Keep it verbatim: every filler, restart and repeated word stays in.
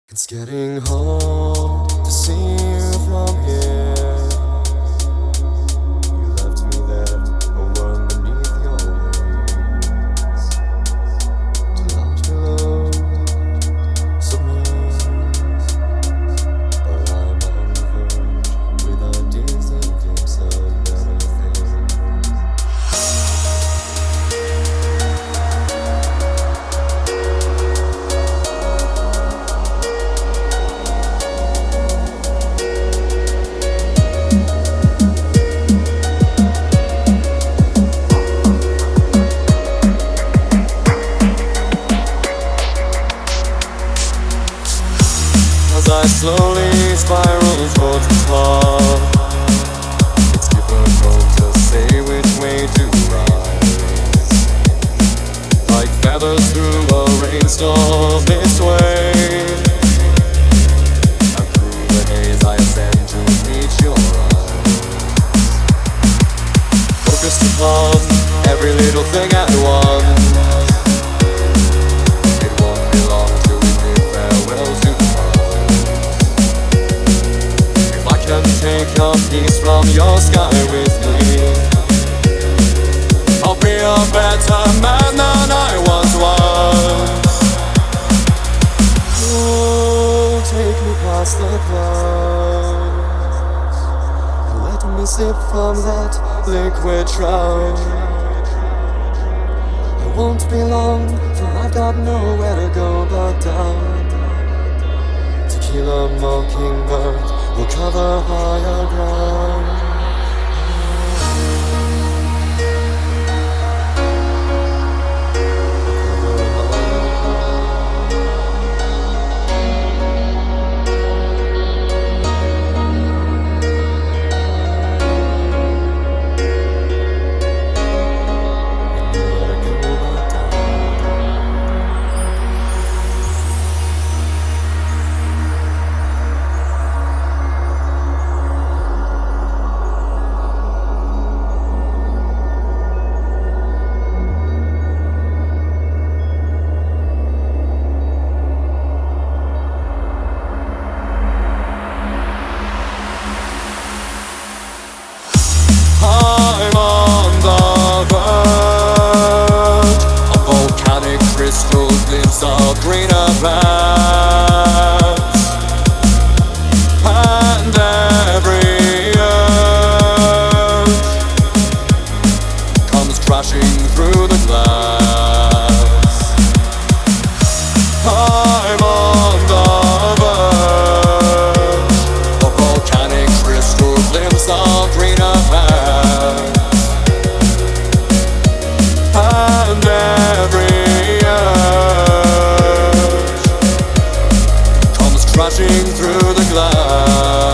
It's getting hard to see you from here. You left me there, a worm beneath your wings. To loud below, submerged. But I'm on the verge, with a decent glimpse of better things. As I slowly spiral towards the top, it's difficult to say which way to rise. Like feathers through a rainstorm this way, and through the haze I ascend to reach your eyes. Focused upon every little thing at once. It won't be long till we bid farewell to can take a piece from your sky with me. I'll be a better man than I once was. Oh, take me past the clouds and let me sip from that liquid trout. I won't be long, for I've got nowhere to go but down. Tequila mockingbird will cover higher ground. I'm on the verge of volcanic crystal glimpse of greener paths, and every urge comes crashing through the glass. I'm on the verge of volcanic crystal glimpse of greener paths, and every urge comes crashing through the glass.